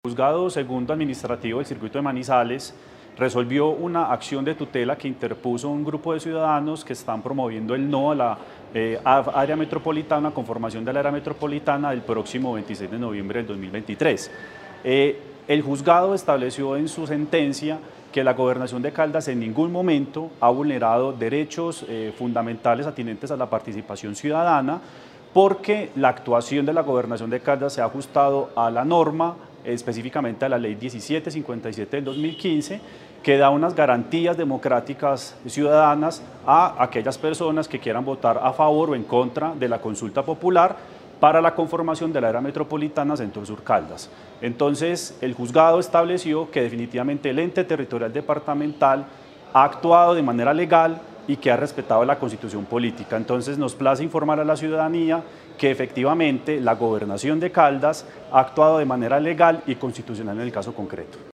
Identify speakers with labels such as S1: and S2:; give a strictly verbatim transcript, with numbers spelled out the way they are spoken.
S1: El Juzgado Segundo Administrativo del Circuito de Manizales resolvió una acción de tutela que interpuso un grupo de ciudadanos que están promoviendo el no a la eh, área metropolitana, conformación de la área metropolitana del próximo veintiséis de noviembre del dos mil veintitrés. Eh, el juzgado estableció en su sentencia que la Gobernación de Caldas en ningún momento ha vulnerado derechos eh, fundamentales atinentes a la participación ciudadana, porque la actuación de la Gobernación de Caldas se ha ajustado a la norma, específicamente a la Ley diecisiete cincuenta y siete del dos mil quince, que da unas garantías democráticas ciudadanas a aquellas personas que quieran votar a favor o en contra de la consulta popular para la conformación de la área metropolitana Centro Sur Caldas. Entonces, el juzgado estableció que definitivamente el ente territorial departamental ha actuado de manera legal y que ha respetado la Constitución política. Entonces nos place informar a la ciudadanía que efectivamente la Gobernación de Caldas ha actuado de manera legal y constitucional en el caso concreto.